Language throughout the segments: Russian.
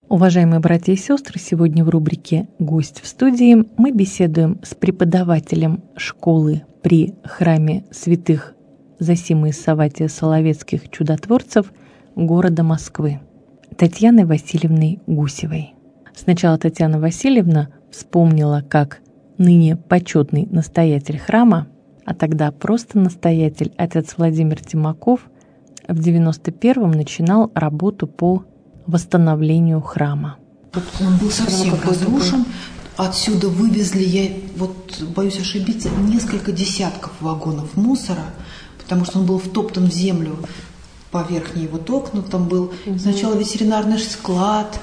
Уважаемые братья и сестры, сегодня в рубрике «Гость в студии» мы беседуем с преподавателем школы при храме святых Зосимы и Савватия Соловецких чудотворцев города Москвы Татьяной Васильевной Гусевой. Сначала Татьяна Васильевна вспомнила, как ныне почетный настоятель храма, а тогда просто настоятель, отец Владимир Тимаков, в 91-м начинал работу по восстановлению храма. Он был совсем разрушен. Отсюда вывезли, я боюсь ошибиться, несколько десятков вагонов мусора, потому что он был втоптан в землю по верхней окна. Там был сначала ветеринарный склад,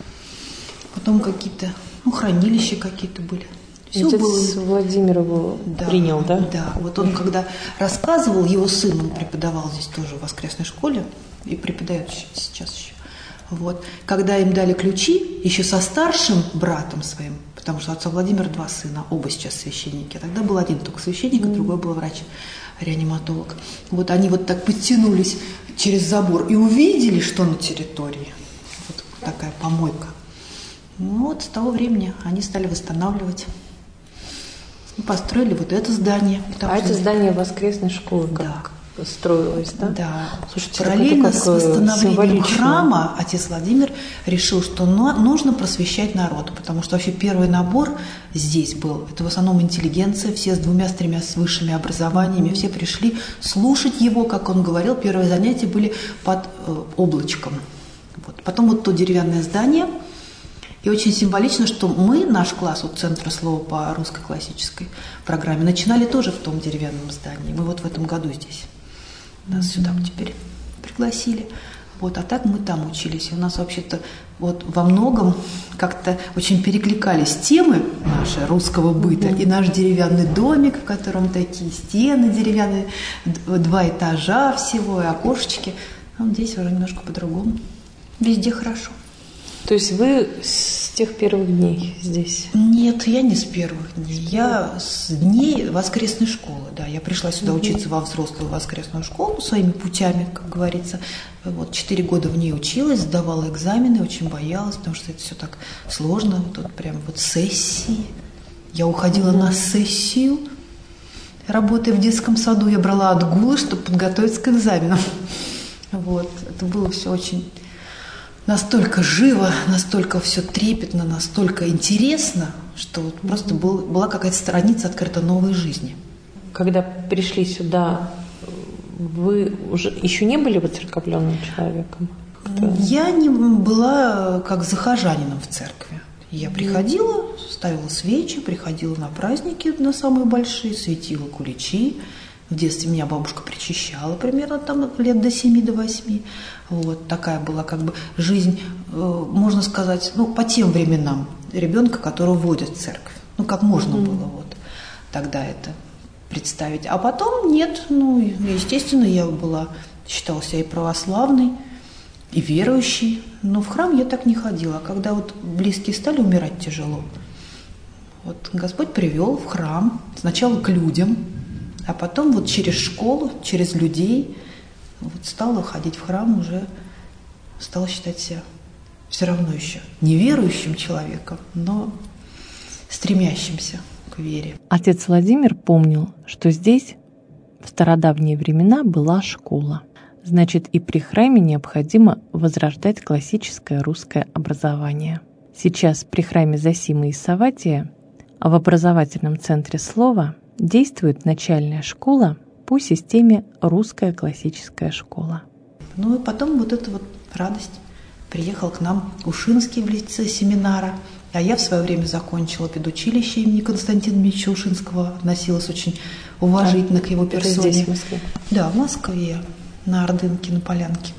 потом какие-то, хранилища какие-то были. Отец Владимир его принял, да? Да. Вот он, когда рассказывал, его сын, он преподавал здесь тоже в воскресной школе и преподает сейчас еще. Когда им дали ключи, еще со старшим братом своим, потому что у отца Владимира 2 сына, оба сейчас священники, а тогда был один только священник, а другой был врач-реаниматолог. Они так подтянулись через забор и увидели, что на территории такая помойка. С того времени они стали восстанавливать. Построили это здание. Это здание воскресной школы как строилось, да? Да. Слушайте, параллельно с восстановлением храма отец Владимир решил, что нужно просвещать народ, потому что вообще первый набор здесь был. Это в основном интеллигенция, все с 2-3 с высшими образованиями, все пришли слушать его, как он говорил. Первые занятия были под облачком. Потом то деревянное здание. И очень символично, что мы, наш класс Центра слова по русской классической программе, начинали тоже в том деревянном здании. Мы в этом году здесь. Нас сюда теперь пригласили. А так мы там учились. И у нас вообще-то во многом как-то очень перекликались темы наши русского быта. И наш деревянный домик, в котором такие стены деревянные, 2 этажа всего, и окошечки. Здесь уже немножко по-другому. Везде хорошо. То есть вы с тех первых дней здесь? Нет, я не с первых дней. Я с дней воскресной школы. Да, я пришла сюда учиться во взрослую воскресную школу своими путями, как говорится. 4 года в ней училась, сдавала экзамены, очень боялась, потому что это все так сложно. Прям сессии. Я уходила на сессию. Работая в детском саду, я брала отгулы, чтобы подготовиться к экзаменам. Это было все очень... настолько живо, настолько все трепетно, настолько интересно, что просто была какая-то страница открыта новой жизни. Когда пришли сюда, вы уже еще не были воцерковленным человеком? Я не была как захожанином в церкви. Я приходила, ставила свечи, приходила на праздники, на самые большие, светила куличи. В детстве меня бабушка причащала примерно лет до 7-8. Такая была жизнь, можно сказать, по тем временам ребенка, которого водят в церковь. Как можно было тогда это представить. А потом нет, естественно, я считала себя и православной, и верующей. Но в храм я так не ходила. А когда близкие стали умирать тяжело, Господь привел в храм, сначала к людям, а потом через школу, через людей стала ходить в храм, уже стала считать себя все равно еще неверующим человеком, но стремящимся к вере. Отец Владимир помнил, что здесь в стародавние времена была школа. Значит, и при храме необходимо возрождать классическое русское образование. Сейчас при храме Зосимы и Савватия в образовательном центре слова действует начальная школа по системе «Русская классическая школа». И потом эта радость. Приехал к нам Ушинский в лице семинара, а я в свое время закончила педучилище имени Константина Дмитриевича Ушинского, относилась очень уважительно к его персоне. Здесь, в Москве? Да, в Москве, на Ордынке, на Полянке.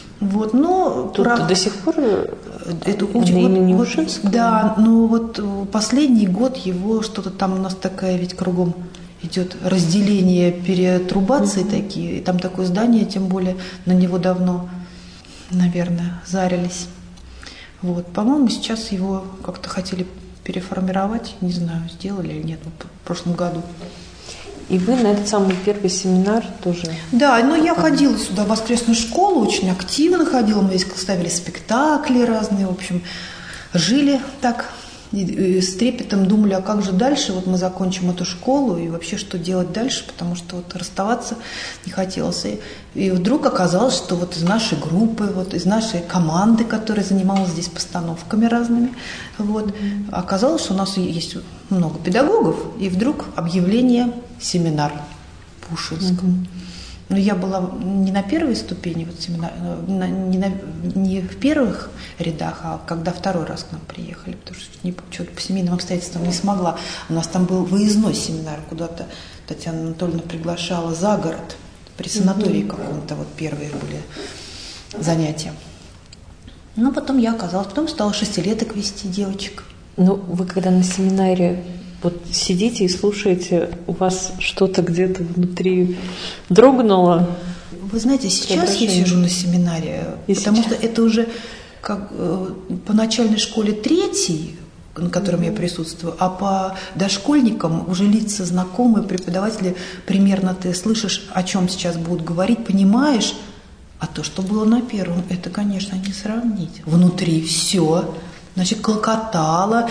Но тут до сих пор это имени Ушинского? Да, но последний год его что-то там у нас такая ведь кругом идет разделение, перетрубации такие, и там такое здание, тем более на него давно, наверное, зарились. По-моему, сейчас его как-то хотели переформировать, не знаю, сделали или нет, в прошлом году. И вы на этот самый первый семинар тоже? Да, но я ходила сюда в воскресную школу, очень активно ходила, мы здесь ставили спектакли разные, в общем, жили так и с трепетом думали, а как же дальше, вот мы закончим эту школу и вообще что делать дальше, потому что вот расставаться не хотелось. И вдруг оказалось, что вот из нашей группы, вот из нашей команды, которая занималась здесь постановками разными, вот, оказалось, что у нас есть много педагогов, и вдруг объявление «семинар» в Пушкинском. Но я была не на первой ступени вот семинара, не в первых рядах, а когда второй раз к нам приехали, потому что что-то по семейным обстоятельствам не смогла. У нас там был выездной семинар, куда-то Татьяна Анатольевна приглашала за город, при санатории каком-то, вот первые были занятия. Ну, потом я оказалась, потом стала 6-леток вести девочек. Ну, вы когда на семинаре вот сидите и слушаете, у вас что-то где-то внутри дрогнуло? Вы знаете, сейчас я сижу на семинаре, потому что это уже как по начальной школе 3, на котором я присутствую, а по дошкольникам уже лица знакомые, преподаватели, примерно ты слышишь, о чем сейчас будут говорить, понимаешь, а то, что было на первом, это, конечно, не сравнить. Внутри все. Значит, клокотала,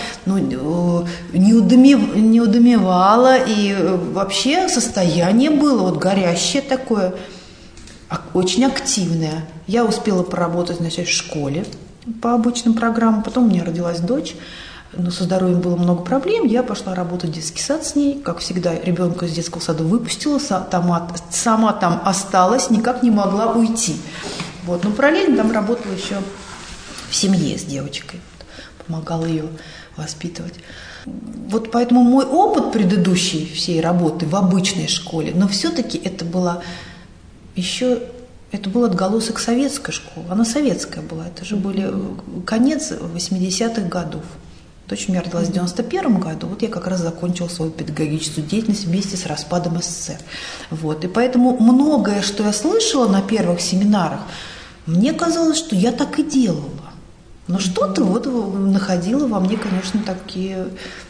не удумевала, и вообще состояние было вот горящее такое, очень активное. Я успела поработать, значит, в школе по обычным программам, потом у меня родилась дочь, но со здоровьем было много проблем, я пошла работать в детский сад с ней, как всегда, ребенка из детского сада выпустила, сама там осталась, никак не могла уйти. Вот. Но параллельно там работала еще в семье с девочкой. Помогала ее воспитывать. Вот поэтому мой опыт предыдущей всей работы в обычной школе, но все-таки это была отголосок советской школы. Она советская была, это же были конец 80-х годов. Дочь у меня родилась в 91 году, вот я как раз закончила свою педагогическую деятельность вместе с распадом СССР. Вот. И поэтому многое, что я слышала на первых семинарах, мне казалось, что я так и делала. Но что-то вот находило во мне, конечно, такие,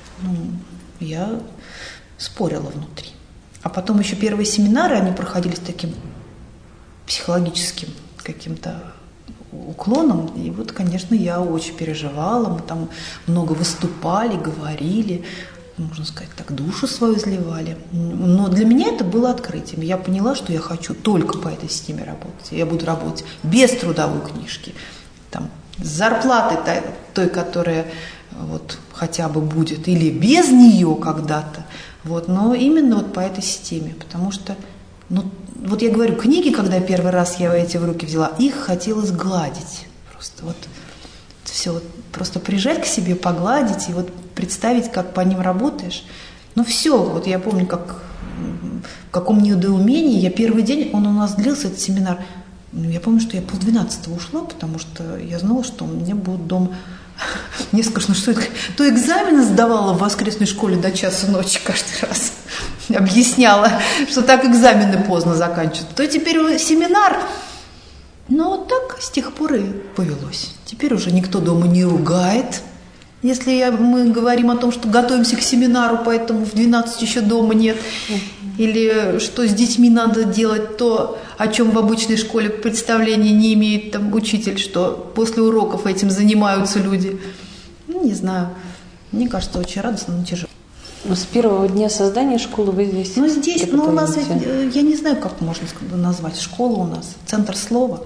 я спорила внутри. А потом еще первые семинары, они проходили с таким психологическим каким-то уклоном. И вот, конечно, я очень переживала, мы там много выступали, говорили, можно сказать так, душу свою изливали. Но для меня это было открытием. Я поняла, что я хочу только по этой системе работать. Я буду работать без трудовой книжки, там, с зарплатой той, которая вот хотя бы будет, или без нее когда-то, вот, но именно вот по этой системе, потому что, вот я говорю, книги, когда первый раз я эти в руки взяла, их хотелось гладить, просто вот все, вот, просто прижать к себе, погладить и вот представить, как по ним работаешь, все, вот я помню, как в каком недоумении, я первый день, он у нас длился, этот семинар. Я помню, что я 11:30 ушла, потому что я знала, что у меня будет дома не скучно, что это. То экзамены сдавала в воскресной школе до часу ночи каждый раз. Объясняла, что так экзамены поздно заканчивают. То теперь семинар. Но вот так с тех пор и повелось. Теперь уже никто дома не ругает. Если мы говорим о том, что готовимся к семинару, поэтому в 12 еще дома нет, или что с детьми надо делать то, о чем в обычной школе представления не имеет там учитель, что после уроков этим занимаются люди. Не знаю. Мне кажется, очень радостно, но тяжело. Но с первого дня создания школы вы здесь? Здесь, у нас, я не знаю, как можно назвать школу у нас, центр слова.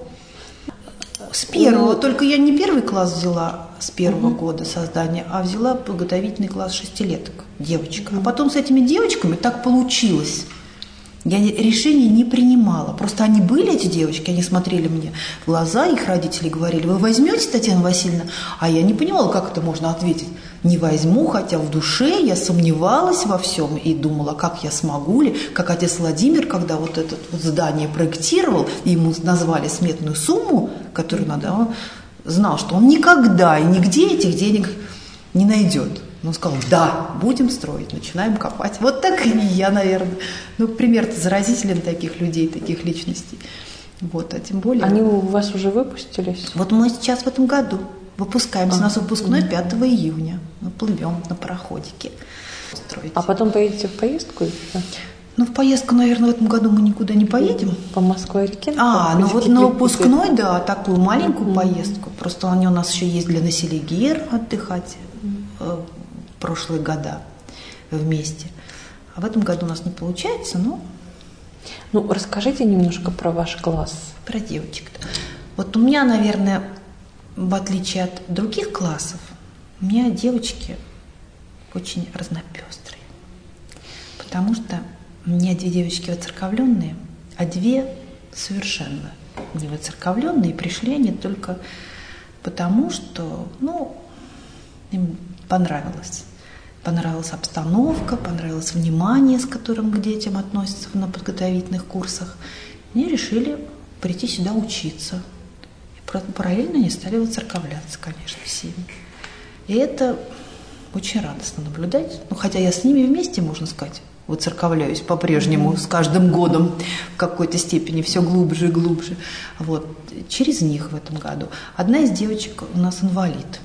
С первого, только я не первый класс взяла с первого года создания, а взяла подготовительный класс 6-леток, девочка. А потом с этими девочками так получилось. Я решений не принимала. Просто они были, эти девочки, они смотрели мне в глаза, их родители говорили: вы возьмете, Татьяна Васильевна? А я не понимала, как это можно ответить. Не возьму, хотя в душе я сомневалась во всем и думала, как я смогу ли, как отец Владимир, когда вот это вот здание проектировал, и ему назвали сметную сумму, которую надо, он знал, что он никогда и нигде этих денег не найдет. Он сказал: да, будем строить, начинаем копать. Вот так и я, наверное. Пример-то заразителен таких людей, таких личностей. Вот, а тем более... Они у вас уже выпустились? Вот мы сейчас в этом году выпускаемся. У нас выпускной 5 июня. Мы плывем на пароходике. А потом поедете в поездку? Ну, в поездку, наверное, в этом году мы никуда не поедем. По Москве-реке? Ну вот на выпускной, да, такую маленькую поездку. Просто они у нас еще ездили на Селигер отдыхать прошлые года вместе. А в этом году у нас не получается, но... Ну, расскажите немножко про ваш класс. Про девочек-то. Вот у меня, наверное, в отличие от других классов, у меня девочки очень разнопестрые. Потому что у меня 2 девочки воцерковленные, а 2 совершенно не воцерковленные. Пришли они только потому, что, им понравилось. Понравилась обстановка, понравилось внимание, с которым к детям относятся на подготовительных курсах. Они решили прийти сюда учиться. И параллельно они стали воцерковляться, конечно, всеми. И это очень радостно наблюдать. Хотя я с ними вместе, можно сказать, воцерковляюсь по-прежнему, с каждым годом в какой-то степени все глубже и глубже. Вот. Через них в этом году. Одна из девочек у нас инвалид,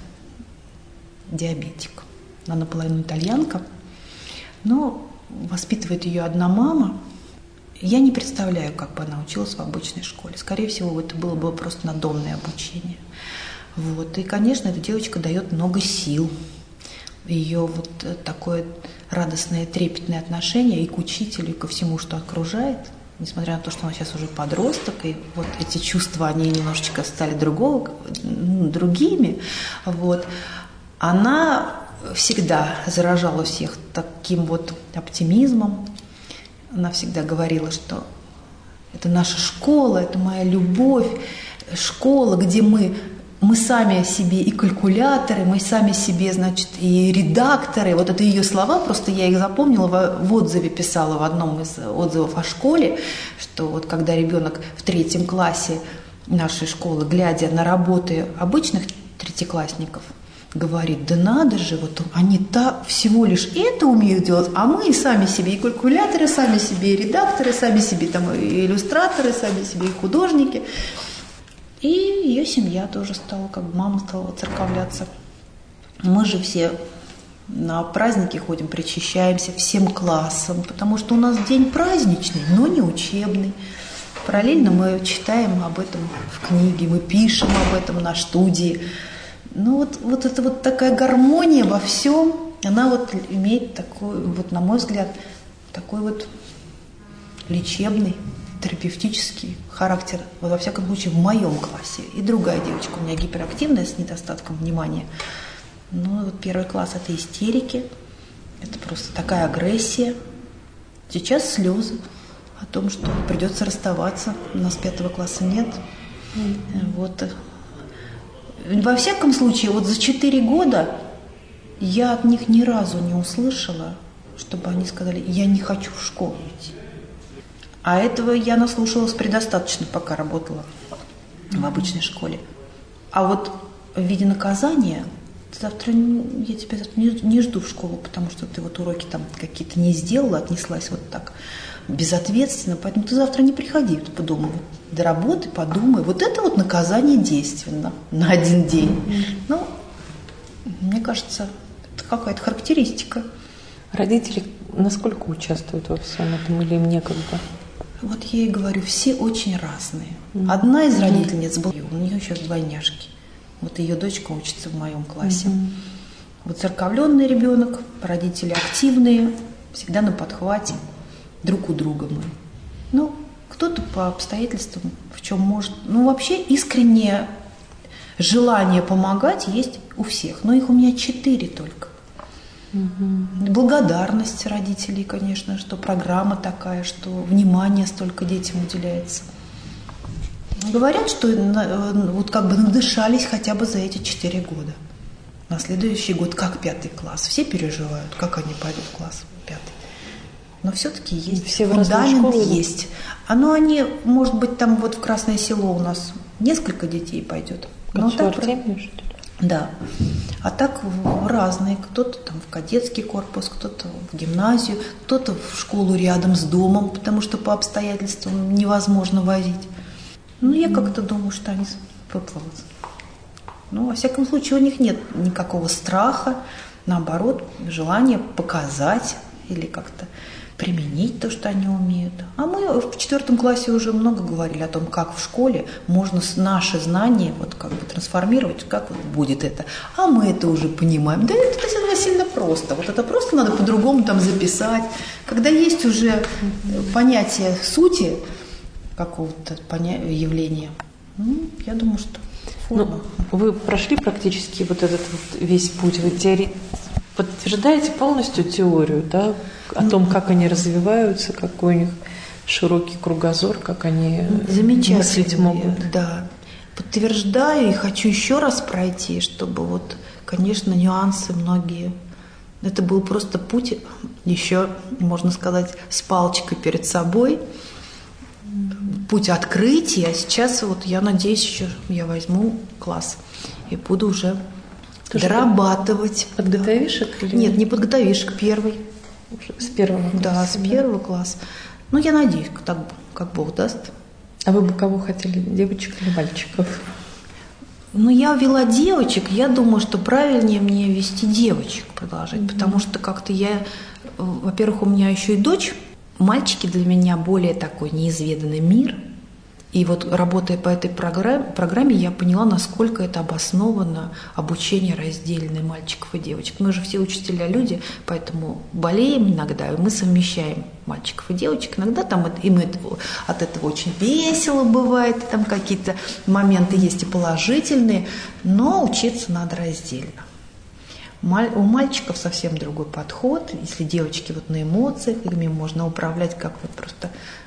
диабетик. Она наполовину итальянка, но воспитывает ее одна мама. Я не представляю, как бы она училась в обычной школе. Скорее всего, это было бы просто надомное обучение. Вот. И, конечно, эта девочка дает много сил. Ее вот такое радостное, трепетное отношение и к учителю, и ко всему, что окружает, несмотря на то, что она сейчас уже подросток, и вот эти чувства, они немножечко стали другими, вот, она всегда заражала всех таким вот оптимизмом. Она всегда говорила, что это наша школа, это моя любовь, школа, где мы сами себе и калькуляторы, мы сами себе, значит, и редакторы. Вот это ее слова, просто я их запомнила, в отзыве писала в одном из отзывов о школе, что вот когда ребенок в 3 классе нашей школы, глядя на работы обычных третьеклассников, говорит, да надо же, вот они всего лишь это умеют делать, а мы сами себе и калькуляторы, сами себе и редакторы, сами себе там и иллюстраторы, сами себе и художники. И ее семья тоже стала, как бы мама стала воцерковляться. Мы же все на праздники ходим, причащаемся всем классом, потому что у нас день праздничный, но не учебный. Параллельно мы читаем об этом в книге, мы пишем об этом на студии. Ну вот это вот такая гармония во всем, она вот имеет такой, вот на мой взгляд, такой вот лечебный, терапевтический характер, вот во всяком случае в моем классе. И другая девочка у меня гиперактивная, с недостатком внимания. Ну вот 1 класс – это истерики, это просто такая агрессия. Сейчас слезы о том, что придется расставаться, у нас 5 класса нет. Вот. Во всяком случае, вот за 4 года я от них ни разу не услышала, чтобы они сказали, я не хочу в школу идти. А этого я наслушалась предостаточно, пока работала в обычной школе. А вот в виде наказания, завтра я тебя не жду в школу, потому что ты вот уроки там какие-то не сделала, отнеслась вот так безответственно, поэтому ты завтра не приходи, ты подумай, до работы подумай. Вот это вот наказание действенно на 1 день. Ну, мне кажется, это какая-то характеристика. Родители насколько участвуют во всем этом или им некогда? Вот я и говорю, все очень разные. Одна из родительниц была, у нее сейчас двойняшки. Вот ее дочка учится в моем классе. Воцерковленный ребенок, родители активные, всегда на подхвате, друг у друга мы. Ну, кто-то по обстоятельствам, в чем может. Ну, вообще искреннее желание помогать есть у всех, но их у меня 4 только. Благодарность родителей, конечно, что программа такая, что внимание столько детям уделяется. Говорят, что вот как бы надышались хотя бы за эти 4 года. На следующий год, как 5 класс, все переживают, как они пойдут в класс 5. Но все-таки есть все фундамент, есть. Они, может быть, там вот в Красное Село у нас несколько детей пойдет. Консервативные, что ли? Да. А так разные. Кто-то там в кадетский корпус, кто-то в гимназию, кто-то в школу рядом с домом, потому что по обстоятельствам невозможно возить. Ну, я как-то думаю, что они выплывут. Ну, во всяком случае, у них нет никакого страха, наоборот, желания показать или как-то применить то, что они умеют. А мы в 4 классе уже много говорили о том, как в школе можно наши знания вот как бы трансформировать, как вот будет это. А мы это уже понимаем. Да это сильно просто. Вот это просто надо по-другому там записать. Когда есть уже понятие сути какого-то явления, я думаю, что форма. Вы прошли практически вот этот вот весь путь. Вы подтверждаете полностью теорию, да, о том, как они развиваются, какой у них широкий кругозор, как они мыслить могут. Да, подтверждаю и хочу еще раз пройти, чтобы вот, конечно, нюансы многие. Это был просто путь, еще, можно сказать, с палочкой перед собой, путь открытия. А сейчас вот я надеюсь, еще я возьму класс и буду уже дорабатывать. Подготовишек? Или... Нет, не подготовишек, первый. С 1 класса? Да, с 1 класса. Ну, я надеюсь, так, как Бог даст. А вы бы кого хотели, девочек или мальчиков? Ну, я вела девочек, я думаю, что правильнее мне вести девочек продолжать, потому что как-то я, во-первых, у меня еще и дочь, мальчики для меня более такой неизведанный мир. И вот работая по этой программе, я поняла, насколько это обосновано обучение раздельное мальчиков и девочек. Мы же все учителя люди, поэтому болеем иногда, и мы совмещаем мальчиков и девочек. Иногда там им от этого очень весело бывает, там какие-то моменты есть и положительные, но учиться надо раздельно. У мальчиков совсем другой подход. Если девочки вот на эмоциях, ими можно управлять как вот просто...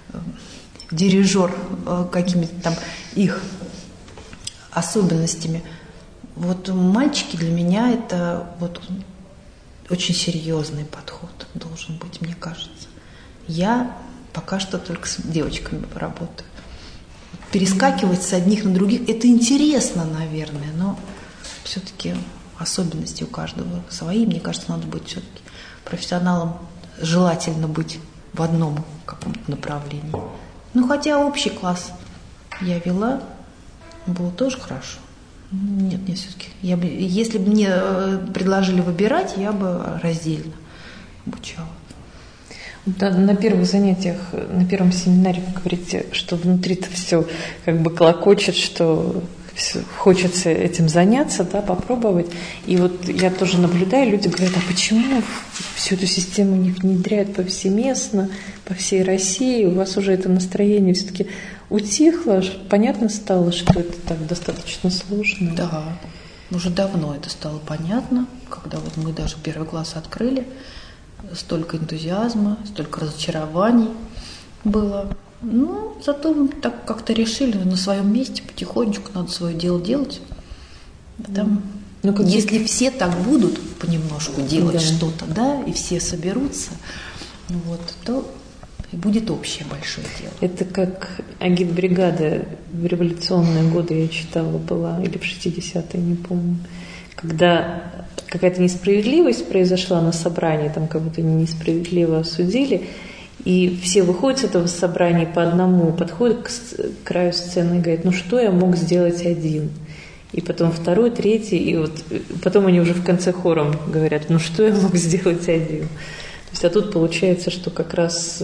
дирижер какими-то там их особенностями. Вот мальчики для меня это вот очень серьезный подход должен быть, мне кажется. Я пока что только с девочками работаю. Перескакивать с одних на других, это интересно, наверное, но все-таки особенности у каждого свои. Мне кажется, надо быть все-таки профессионалом, желательно быть в одном каком-то направлении. Ну, хотя общий класс я вела, было тоже хорошо. Нет, все-таки. Если бы мне предложили выбирать, я бы раздельно обучала. Да, на первых занятиях, на первом семинаре вы говорите, что внутри-то все как бы клокочет, что хочется этим заняться, да, попробовать. И вот я тоже наблюдаю, люди говорят, а почему всю эту систему не внедряют повсеместно, по всей России? У вас уже это настроение все-таки утихло, понятно стало, что это так достаточно сложно? Да, уже давно это стало понятно, когда вот мы даже 1 класс открыли, столько энтузиазма, столько разочарований было. Ну, зато мы так как-то решили на своем месте потихонечку надо свое дело делать. Там, если все так будут понемножку делать что-то, да, и все соберутся, вот, то и будет общее большое дело. Это как агитбригада в революционные годы, я читала, была, или в 60-е, не помню, когда какая-то несправедливость произошла на собрании, там как будто несправедливо осудили, и все выходят с этого собрания по одному, подходят к краю сцены и говорят, ну что я мог сделать один? И потом 2, 3, и вот потом они уже в конце хором говорят, ну что я мог сделать один? То есть, а тут получается, что как раз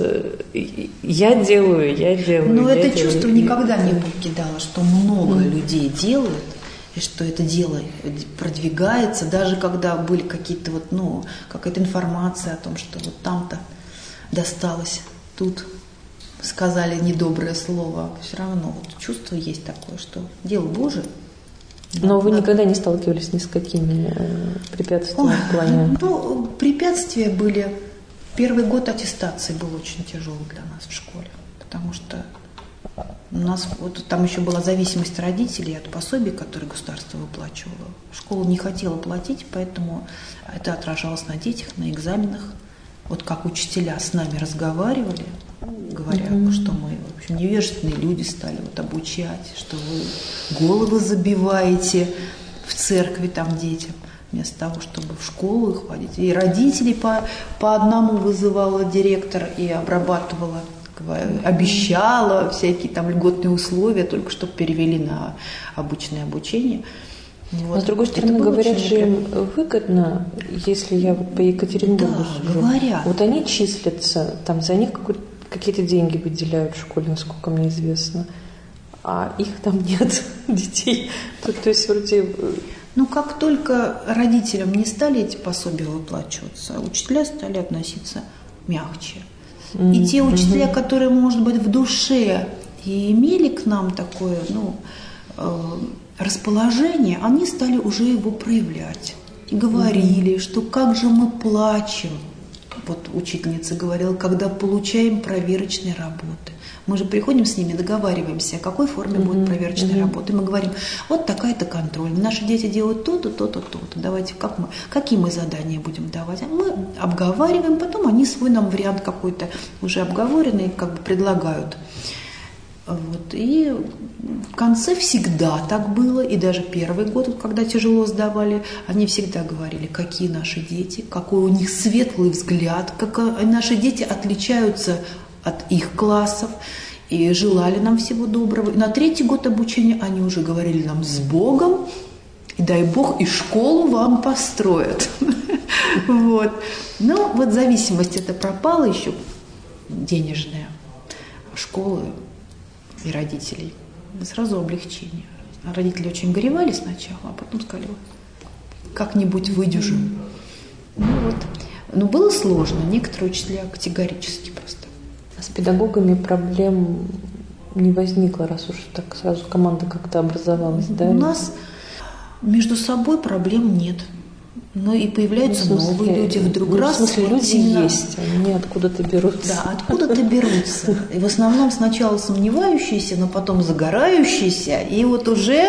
я делаю. Но это чувство никогда не покидало, что много людей делают, и что это дело продвигается, даже когда были какие-то вот, ну, какая-то информация о том, что вот там-то досталось, тут сказали недоброе слово, все равно вот чувство есть такое, что дело Божие. Но вы никогда не сталкивались ни с какими препятствиями в плане? Ну, препятствия были. 1 год аттестации был очень тяжелый для нас в школе, потому что у нас вот там еще была зависимость родителей от пособий, которые государство выплачивало. Школа не хотела платить, поэтому это отражалось на детях, на экзаменах. Вот как учителя с нами разговаривали, говоря, что мы, в общем, невежественные люди стали вот обучать, что вы головы забиваете в церкви там детям, вместо того, чтобы в школу их водить. И родителей по одному вызывала директор и обрабатывала, обещала всякие там льготные условия, только чтобы перевели на обычное обучение. Вот. Но с другой стороны, говорят же, им выгодно, если я вот по Екатеринбургу сужу. Говорят. Вот они числятся, там за них какие-то деньги выделяют в школе, насколько мне известно. А их там нет, детей. То есть вроде... Ну, как только родителям не стали эти пособия выплачиваться, учителя стали относиться мягче. И те учителя, которые, может быть, в душе и имели к нам такое, расположение, они стали уже его проявлять. И говорили, что как же мы плачем, вот учительница говорила, когда получаем проверочные работы. Мы же приходим с ними, договариваемся, о какой форме будет проверочная работа. И мы говорим, вот такая-то контроль. Наши дети делают то-то, то-то, то-то. Давайте, какие мы задания будем давать? Мы обговариваем, потом они свой нам вариант какой-то уже обговоренный как бы предлагают. Вот. И в конце всегда так было, и даже первый год, когда тяжело сдавали, они всегда говорили, какие наши дети, какой у них светлый взгляд, как наши дети отличаются от их классов, и желали нам всего доброго. И на третий год обучения они уже говорили нам с Богом, и дай Бог, и школу вам построят. Вот. Но вот зависимость эта пропала еще, денежная, школы и родителей. Сразу облегчение. Родители очень горевали сначала, а потом сказали, как-нибудь выдержим. Но было сложно, некоторые учителя категорически просто. А с педагогами проблем не возникло, раз уж так сразу команда как-то образовалась, да? У нас между собой проблем нет. Но и появляются новые люди вдруг раз. В смысле, люди есть, они откуда-то берутся. Да, откуда-то берутся. И в основном сначала сомневающиеся, но потом загорающиеся. И вот уже,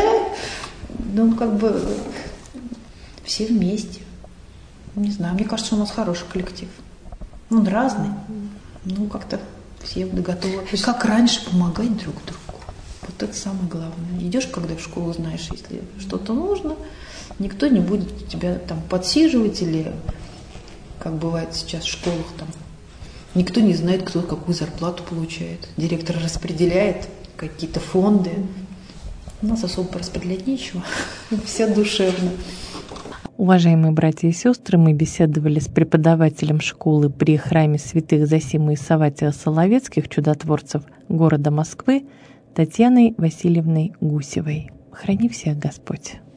все вместе. Не знаю, мне кажется, у нас хороший коллектив. Он разный. Как-то все готовы, как раньше, помогать друг другу. Вот это самое главное. Идешь, когда в школу, знаешь, если что-то нужно, никто не будет тебя там подсиживать или, как бывает сейчас в школах, там, никто не знает, кто какую зарплату получает. Директор распределяет какие-то фонды. У нас особо распределять нечего. Все душевно. Уважаемые братья и сестры, мы беседовали с преподавателем школы при храме святых Зосимы и Савватия Соловецких, чудотворцев города Москвы, Татьяной Васильевной Гусевой. Храни всех Господь!